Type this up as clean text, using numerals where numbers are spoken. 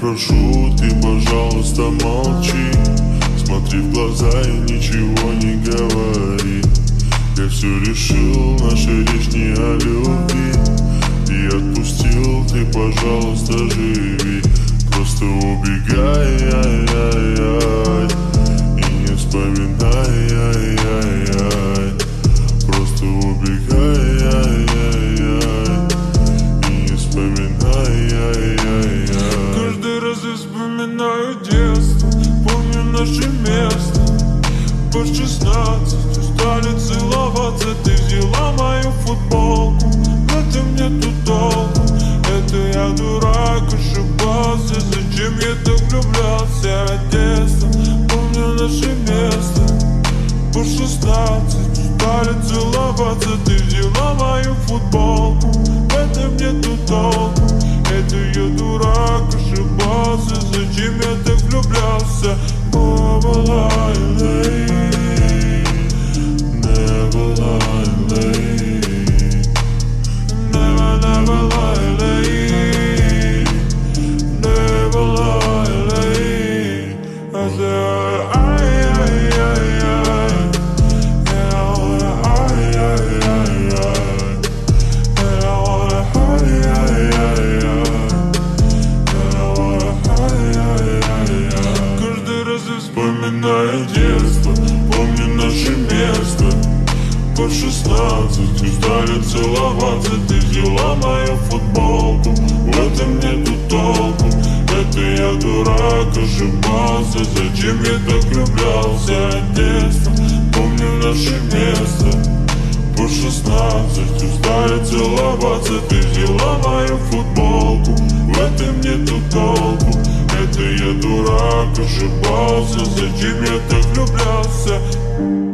прошу, ты, пожалуйста, молчи. Смотри в глаза и ничего не говори. Я все решил, наша речь не о любви. И отпустил, ты, пожалуйста, живи. Просто убегай, ай-яй-яй, и не вспоминай, ай-яй-яй. Просто убегай, ай-яй-яй, и не вспоминай, ай-яй-яй. Каждый раз я вспоминаю детство, помню наше место. По 16 устали целоваться, ты взяла мою футболку. В этом нету толку, это я дурак, ошибался. Зачем я так влюблялся в детство? Помню наше место. По 16 устали целоваться, ты взяла мою футболку. В этом нету толку, это я дурак, ошибался. Зачем я так влюблялся? Never lie, never lie, never, never lie, never lie. I said, ay, ay, ay, ay, yeah, I wanna, ay, ay, ay, ay, yeah, I wanna, ay, ay, ay, ay. Каждый раз я вспоминаю детство, помню наше место. По 16 устали целоваться, ты взяла мою футболку. В этом нету толку, это я дурак, ошибался. Зачем я так влюблялся в детство? Помню наше место. По 16 устали целоваться, ты взяла мою футболку. В этом нету толку, это я дурак, ошибался. Зачем я так влюблялся?